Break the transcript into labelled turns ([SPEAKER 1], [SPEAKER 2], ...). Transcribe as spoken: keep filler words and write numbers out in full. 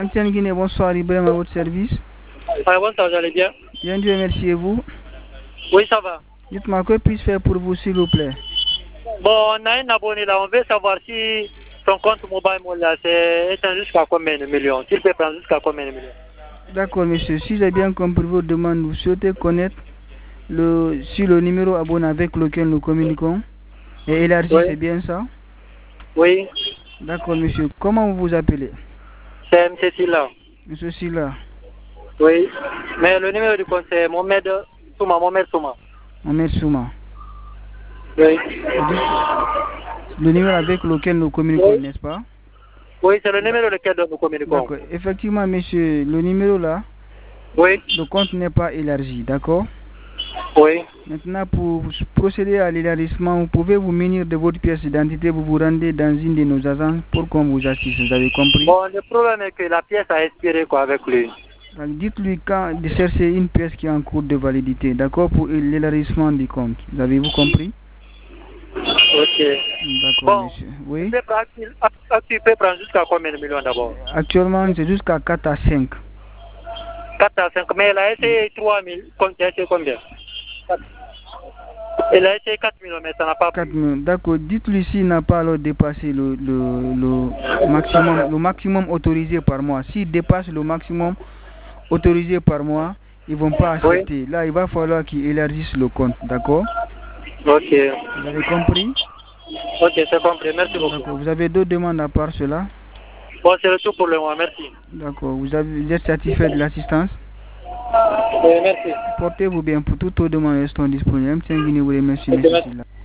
[SPEAKER 1] Antenne Guinée, bonsoir, Ibrahim à votre service.
[SPEAKER 2] Ah, bonsoir, vous allez bien?
[SPEAKER 1] Bien, Dieu merci, et vous?
[SPEAKER 2] Oui, ça va.
[SPEAKER 1] Dites-moi, que puis-je faire pour vous, s'il vous plaît?
[SPEAKER 2] Bon, on a un abonné là, on veut savoir si son compte mobile là, c'est éteint jusqu'à combien de millions? S'il peut prendre jusqu'à combien de millions?
[SPEAKER 1] D'accord, monsieur. Si j'ai bien compris vos demandes, vous souhaitez connaître le, si le numéro abonné avec lequel nous communiquons est élargi,
[SPEAKER 2] Oui.
[SPEAKER 1] c'est bien ça?
[SPEAKER 2] Oui.
[SPEAKER 1] D'accord, monsieur. Comment vous vous appelez?
[SPEAKER 2] C'est M C Silla.
[SPEAKER 1] Monsieur Silla.
[SPEAKER 2] Oui. Mais le numéro du compte, c'est Mohamed Souma. Mohamed Souma.
[SPEAKER 1] Mohamed Souma.
[SPEAKER 2] Oui.
[SPEAKER 1] Le numéro avec lequel nous communiquons,
[SPEAKER 2] Oui.
[SPEAKER 1] n'est-ce pas?
[SPEAKER 2] Oui, c'est le numéro lequel nous communiquons.
[SPEAKER 1] D'accord. Effectivement, monsieur, le numéro là,
[SPEAKER 2] oui.
[SPEAKER 1] le compte n'est pas élargi, d'accord?
[SPEAKER 2] Oui.
[SPEAKER 1] Maintenant, pour procéder à l'élargissement, vous pouvez vous munir de votre pièce d'identité, vous vous rendez dans une de nos agences pour qu'on vous assiste, vous avez compris?
[SPEAKER 2] Bon, le problème est que la pièce a expiré quoi avec lui.
[SPEAKER 1] Dites-lui quand de chercher une pièce qui est en cours de validité, d'accord, pour l'élargissement du compte. Vous avez-vous compris?
[SPEAKER 2] Ok.
[SPEAKER 1] D'accord,
[SPEAKER 2] bon,
[SPEAKER 1] monsieur. Oui.
[SPEAKER 2] Tu peux prendre jusqu'à combien de millions d'abord?
[SPEAKER 1] Actuellement, c'est jusqu'à quatre à cinq.
[SPEAKER 2] quatre à cinq, mais elle a essayé trois mille, c'est combien? Elle a essayé quatre millions, mais ça n'a pas
[SPEAKER 1] quatre millions. D'accord, dites-lui s'il n'a pas alors dépassé le, le, le, maximum, le maximum autorisé par mois. S'il dépasse le maximum autorisé par mois, ils ne vont pas accepter. Oui. Là, il va falloir qu'ils élargissent le compte, d'accord?
[SPEAKER 2] Ok.
[SPEAKER 1] Vous avez compris?
[SPEAKER 2] Ok, c'est compris, merci beaucoup.
[SPEAKER 1] D'accord, vous avez d'autres demandes à part cela?
[SPEAKER 2] Bon, c'est le tout pour le mois, merci.
[SPEAKER 1] D'accord, vous, avez, vous êtes satisfait de l'assistance?
[SPEAKER 2] Oui, merci.
[SPEAKER 1] Portez-vous bien, pour toutes vos demandes restant disponibles. Tiens, vous remercie, merci.